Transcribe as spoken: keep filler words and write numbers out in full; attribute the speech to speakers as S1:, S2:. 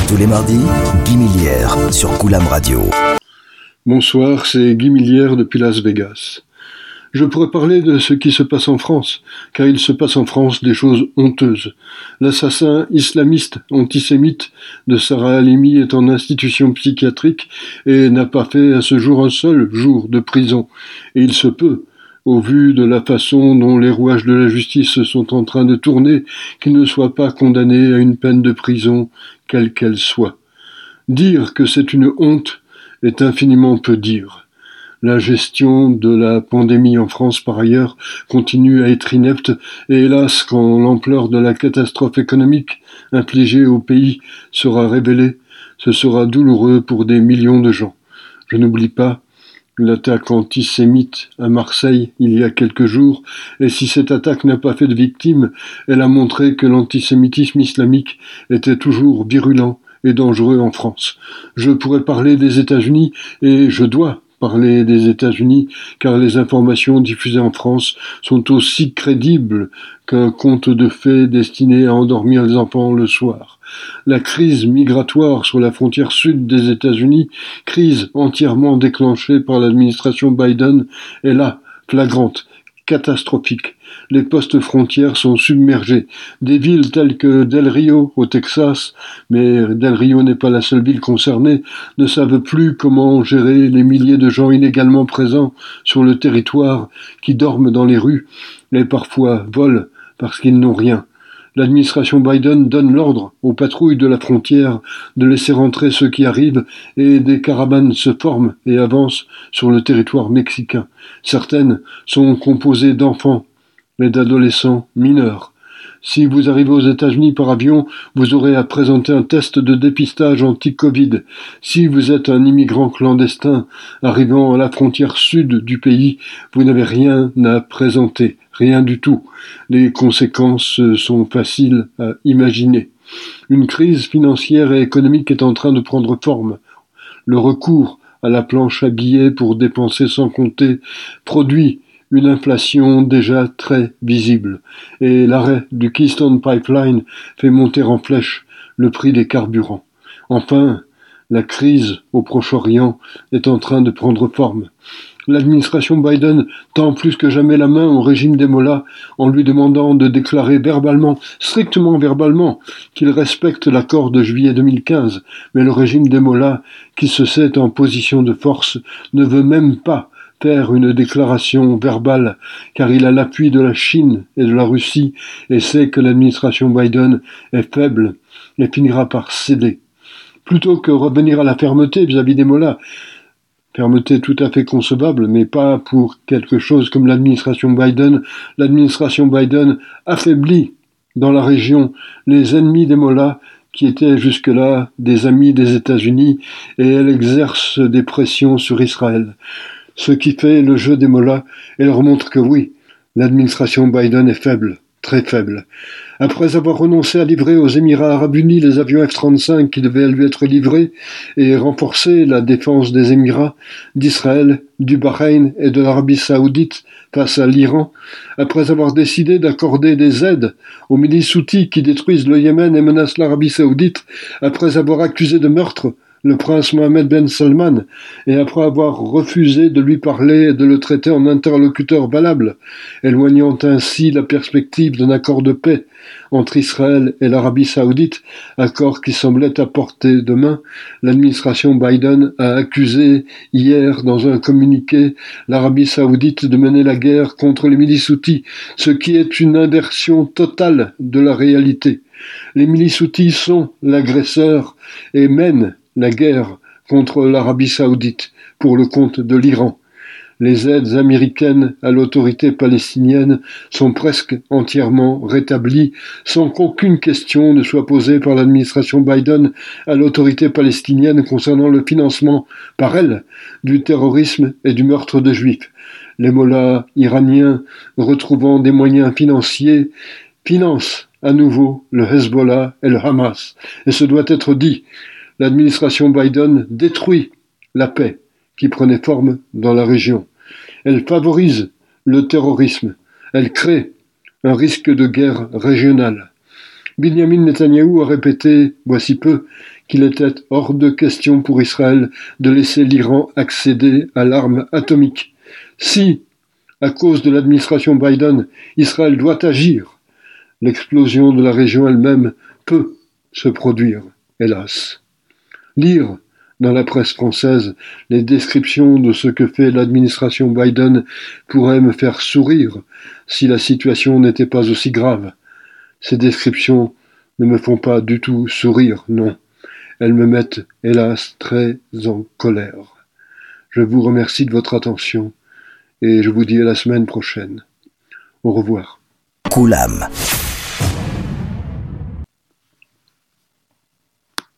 S1: Tous les mardis, Guy Millière sur Coulam Radio.
S2: Bonsoir, c'est Guy Millière depuis Las Vegas. Je pourrais parler de ce qui se passe en France, car il se passe en France des choses honteuses. L'assassin islamiste antisémite de Sarah Halimi est en institution psychiatrique et n'a pas fait à ce jour un seul jour de prison. Et il se peut, au vu de la façon dont les rouages de la justice sont en train de tourner, qu'il ne soit pas condamné à une peine de prison, quelle qu'elle soit. Dire que c'est une honte est infiniment peu dire. La gestion de la pandémie en France, par ailleurs, continue à être inepte et hélas, quand l'ampleur de la catastrophe économique infligée au pays sera révélée, ce sera douloureux pour des millions de gens. Je n'oublie pas l'attaque antisémite à Marseille il y a quelques jours, et si cette attaque n'a pas fait de victimes, elle a montré que l'antisémitisme islamique était toujours virulent et dangereux en France. Je pourrais parler des États-Unis, et je dois parler des États-Unis, car les informations diffusées en France sont aussi crédibles qu'un conte de fées destiné à endormir les enfants le soir. La crise migratoire sur la frontière sud des États-Unis, crise entièrement déclenchée par l'administration Biden, est là, flagrante, catastrophique. Les postes frontières sont submergés. Des villes telles que Del Rio, au Texas, mais Del Rio n'est pas la seule ville concernée, ne savent plus comment gérer les milliers de gens illégalement présents sur le territoire, qui dorment dans les rues, et parfois volent parce qu'ils n'ont rien. L'administration Biden donne l'ordre aux patrouilles de la frontière de laisser rentrer ceux qui arrivent et des caravanes se forment et avancent sur le territoire mexicain. Certaines sont composées d'enfants et d'adolescents mineurs. Si vous arrivez aux États-Unis par avion, vous aurez à présenter un test de dépistage anti-Covid. Si vous êtes un immigrant clandestin arrivant à la frontière sud du pays, vous n'avez rien à présenter, rien du tout. Les conséquences sont faciles à imaginer. Une crise financière et économique est en train de prendre forme. Le recours à la planche à billets pour dépenser sans compter produit une inflation déjà très visible, et l'arrêt du Keystone Pipeline fait monter en flèche le prix des carburants. Enfin, la crise au Proche-Orient est en train de prendre forme. L'administration Biden tend plus que jamais la main au régime des Mollahs en lui demandant de déclarer verbalement, strictement verbalement, qu'il respecte l'accord de juillet deux mille quinze. Mais le régime des Mollahs, qui se sait en position de force, ne veut même pas faire une déclaration verbale, car il a l'appui de la Chine et de la Russie et sait que l'administration Biden est faible et finira par céder. Plutôt que revenir à la fermeté vis-à-vis des Mollahs, fermeté tout à fait concevable, mais pas pour quelque chose comme l'administration Biden, l'administration Biden affaiblit dans la région les ennemis des Mollahs qui étaient jusque-là des amis des États-Unis, et elle exerce des pressions sur Israël. Ce qui fait le jeu des Mollahs et leur montre que oui, l'administration Biden est faible, très faible. Après avoir renoncé à livrer aux Émirats arabes unis les avions F trente-cinq qui devaient lui être livrés et renforcer la défense des Émirats, d'Israël, du Bahreïn et de l'Arabie saoudite face à l'Iran, après avoir décidé d'accorder des aides aux milices houthis qui détruisent le Yémen et menacent l'Arabie saoudite, après avoir accusé de meurtre le prince Mohammed Ben Salman, et après avoir refusé de lui parler et de le traiter en interlocuteur valable, éloignant ainsi la perspective d'un accord de paix entre Israël et l'Arabie saoudite, accord qui semblait à portée de main, l'administration Biden a accusé hier dans un communiqué l'Arabie saoudite de mener la guerre contre les milices houthis, ce qui est une inversion totale de la réalité. Les milices houthis sont l'agresseur et mènent la guerre contre l'Arabie saoudite pour le compte de l'Iran. Les aides américaines à l'autorité palestinienne sont presque entièrement rétablies sans qu'aucune question ne soit posée par l'administration Biden à l'autorité palestinienne concernant le financement par elle du terrorisme et du meurtre de juifs. Les mollahs iraniens, retrouvant des moyens financiers, financent à nouveau le Hezbollah et le Hamas. Et ce doit être dit. L'administration Biden détruit la paix qui prenait forme dans la région. Elle favorise le terrorisme. Elle crée un risque de guerre régionale. Binyamin Netanyahou a répété, voici peu, qu'il était hors de question pour Israël de laisser l'Iran accéder à l'arme atomique. Si, à cause de l'administration Biden, Israël doit agir, l'explosion de la région elle-même peut se produire, hélas. Lire dans la presse française les descriptions de ce que fait l'administration Biden pourrait me faire sourire si la situation n'était pas aussi grave. Ces descriptions ne me font pas du tout sourire, non. Elles me mettent, hélas, très en colère. Je vous remercie de votre attention et je vous dis à la semaine prochaine. Au revoir.
S1: Koulam.